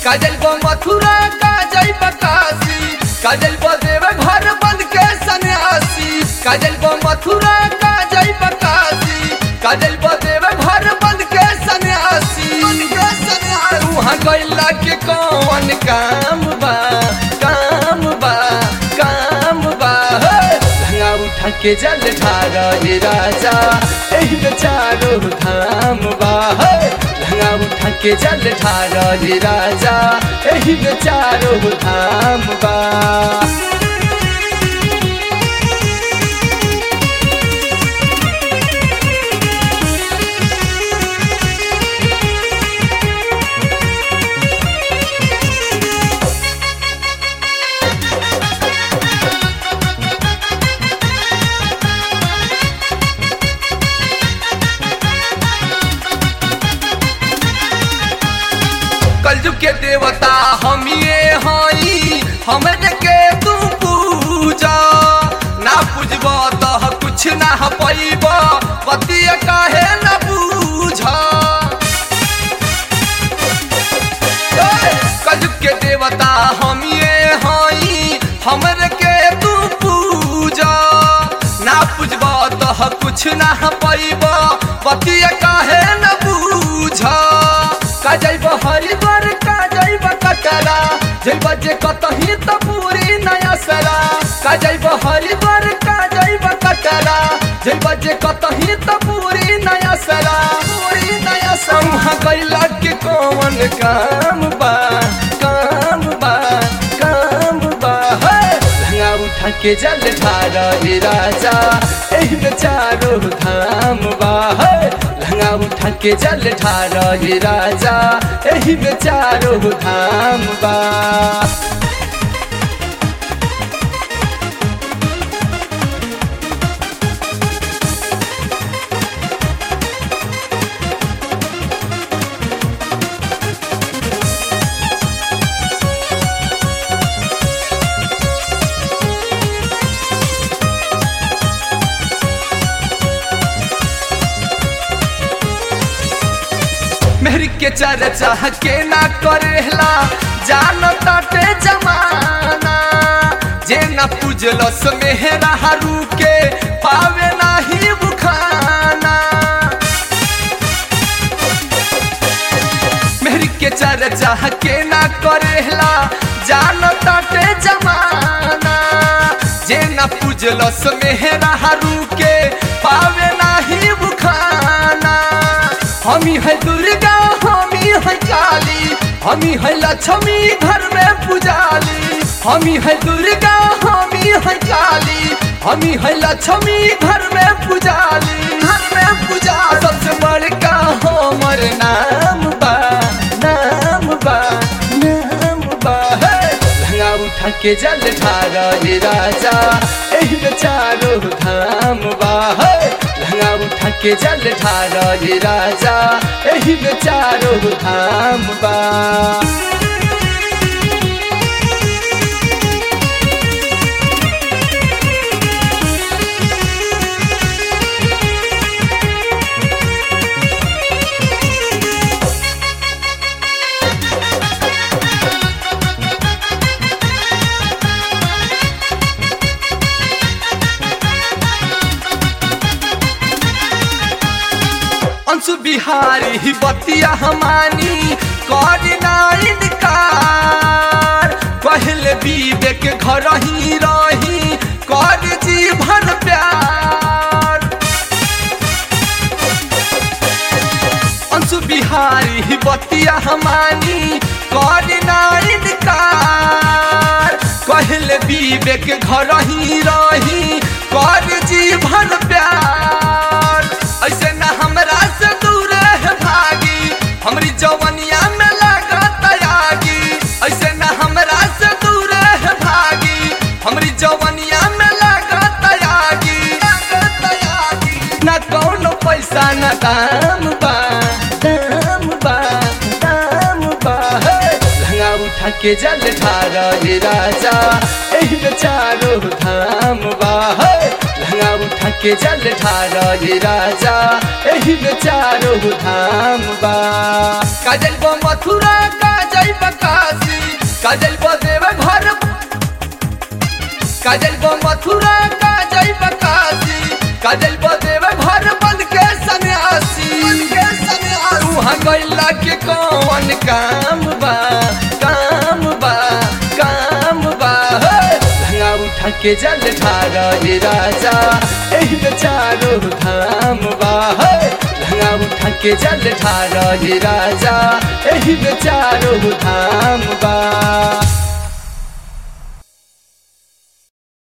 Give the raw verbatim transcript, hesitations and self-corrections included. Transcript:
काजल बो मथुरा काजल बकासी काजल बो देव घर बन के सन्यासी काजल बो मथुरा काजल बकासी काजल बो देव घर बन के सन्यासी वहाँ गैला के कौन काम बा काम बा काम बा लहंगा उठा के जल ढारा ये राजा एही चारो धाम बा लहंगा उठा के जल ढारा ये राजा एही चारो धाम बा। कलयुग के देवता हम ये हई हमरे के तू पूजा ना पूजब तो कुछ ना पैब पतिया काहे न बूझा। कलयुग के देवता हम ये हई हमरे के तू पूजा ना पूजब तो कुछ ना पैब पतिया काहे न बूझा। काजल हरिद्वार काजल कटरा जब जे कतही तो पूरी नया सरा काजल हरिद्वार काजल कटरा जब जे कतही तो पूरी नया सरा पूरी नया सरा गैला के कौन काम बा काम बा काम बा लहंगा उठा के जल ढारा ये राजा एही चारो धाम बा लहंगा उठा के जल ढारा ये राजा एही चारो धाम बा। मेहरी के चर्चा के ना करेला जान ताटे जमाना जे ना पूजलस मेहरा हरू के पावे नाही बुखाना। मेहरी के चर्चा के ना करेला जान ताटे जमाना जे ना पूजलस मेहरा हरू के पावे नाही बुखाना। हमी है दुर्गा हमी है काली हमी है लक्ष्मी घर में पुजाली हमी है दुर्गा हमी है काली हमी है लक्ष्मी घर में पुजाली घर में पूजा सबसे बड़का हमर नाम बा नाम बा नाम बा लहंगा उठा के जल ढारा ये राजा एही चारो धाम बा लहंगा उठा के जल ढारा ये राजा एही चारो धाम बा। अंशु बिहारी ही बतिया हमानी करना इनकार पहले विवेक घर ही रही कर जीवन प्यार। अंशु बिहारी ही बतिया हमानी करना इनकार पहले विवेक घर ही रही कर जीवन प्यार। ऐसे न हमरा से दूर है भागी हमरी जवनिया में लागत आगी ऐसे न हमरा से दूर है भागी हमरी जवनिया में लागत आगी लागत आगी। न कौनो पैसा न दाम बा दाम बा दाम बा लहंगा उठा के जल ढारा ये राजा एही चारो धाम बा लहंगा उठा के जल ढारा ये राजा एही चारो धाम बा। काजल बो मथुरा काजल जाई बकासी का जइबो देव घर का जइबो मथुरा का जाई बकासी का जइबो देव घर बन के सन्यासी वहाँ गइला के कौन काम बा काम बा काम बा लहंगा उठा के जल ढारा ये राजा एही में चारों धाम बा लहंगा उठा के जल ढारा ये राजा एही में चारों धाम बा।